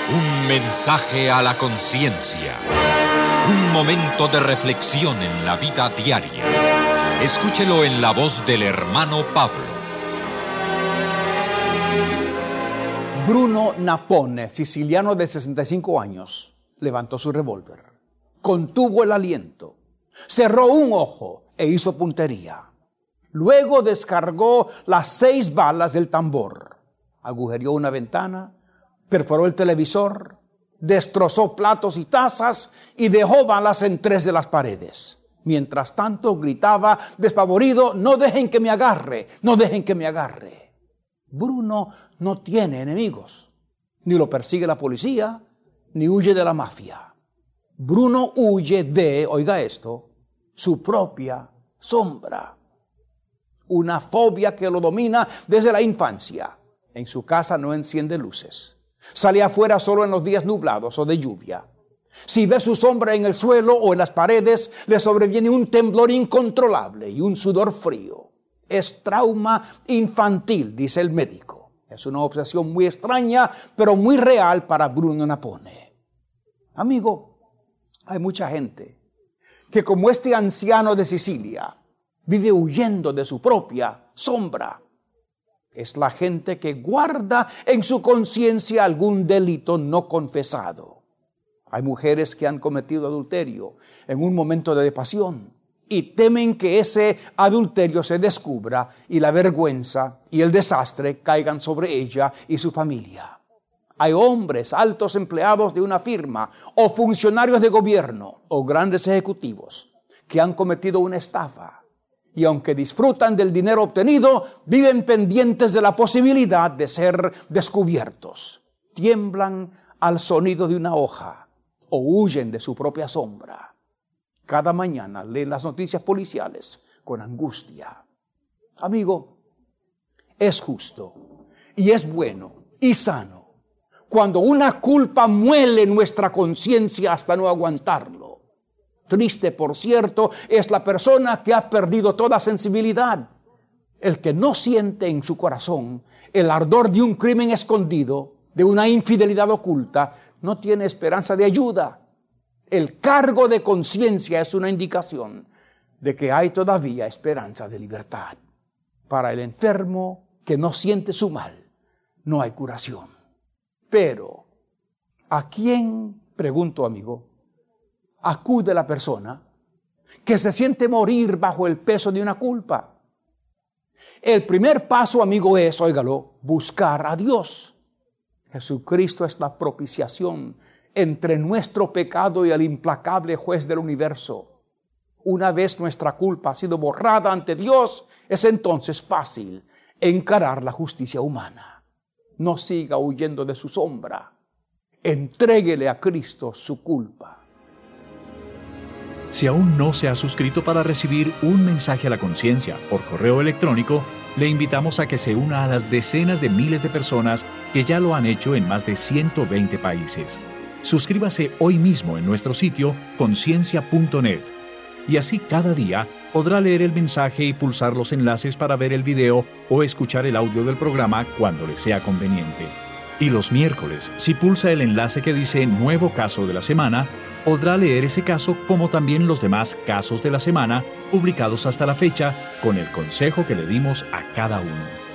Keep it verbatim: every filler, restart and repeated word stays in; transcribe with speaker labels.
Speaker 1: Un mensaje a la conciencia. Un momento de reflexión en la vida diaria. Escúchelo en la voz del hermano Pablo.
Speaker 2: Bruno Napone, siciliano de sesenta y cinco años, levantó su revólver, contuvo el aliento, cerró un ojo e hizo puntería. Luego descargó las seis balas del tambor, agujereó una ventana, perforó el televisor, destrozó platos y tazas y dejó balas en tres de las paredes. Mientras tanto gritaba despavorido: no dejen que me agarre, no dejen que me agarre. Bruno no tiene enemigos, ni lo persigue la policía, ni huye de la mafia. Bruno huye de, oiga esto, su propia sombra. Una fobia que lo domina desde la infancia. En su casa no enciende luces. Sale afuera solo en los días nublados o de lluvia. Si ve su sombra en el suelo o en las paredes, le sobreviene un temblor incontrolable y un sudor frío. Es trauma infantil, dice el médico. Es una obsesión muy extraña, pero muy real para Bruno Napone. Amigo, hay mucha gente que, como este anciano de Sicilia, vive huyendo de su propia sombra. Es la gente que guarda en su conciencia algún delito no confesado. Hay mujeres que han cometido adulterio en un momento de pasión y temen que ese adulterio se descubra y la vergüenza y el desastre caigan sobre ella y su familia. Hay hombres, altos empleados de una firma o funcionarios de gobierno o grandes ejecutivos que han cometido una estafa. Y aunque disfrutan del dinero obtenido, viven pendientes de la posibilidad de ser descubiertos. Tiemblan al sonido de una hoja o huyen de su propia sombra. Cada mañana leen las noticias policiales con angustia. Amigo, es justo y es bueno y sano cuando una culpa muele nuestra conciencia hasta no aguantarlo. Triste, por cierto, es la persona que ha perdido toda sensibilidad. El que no siente en su corazón el ardor de un crimen escondido, de una infidelidad oculta, no tiene esperanza de ayuda. El cargo de conciencia es una indicación de que hay todavía esperanza de libertad. Para el enfermo que no siente su mal, no hay curación. Pero, ¿a quién, pregunto amigo, acude la persona que se siente morir bajo el peso de una culpa? El primer paso, amigo, es, óigalo, buscar a Dios. Jesucristo es la propiciación entre nuestro pecado y el implacable juez del universo. Una vez nuestra culpa ha sido borrada ante Dios, es entonces fácil encarar la justicia humana. No siga huyendo de su sombra. Entréguele a Cristo su culpa.
Speaker 3: Si aún no se ha suscrito para recibir un mensaje a la conciencia por correo electrónico, le invitamos a que se una a las decenas de miles de personas que ya lo han hecho en más de ciento veinte países. Suscríbase hoy mismo en nuestro sitio conciencia punto net y así cada día podrá leer el mensaje y pulsar los enlaces para ver el video o escuchar el audio del programa cuando le sea conveniente. Y los miércoles, si pulsa el enlace que dice Nuevo Caso de la Semana, podrá leer ese caso como también los demás casos de la semana publicados hasta la fecha con el consejo que le dimos a cada uno.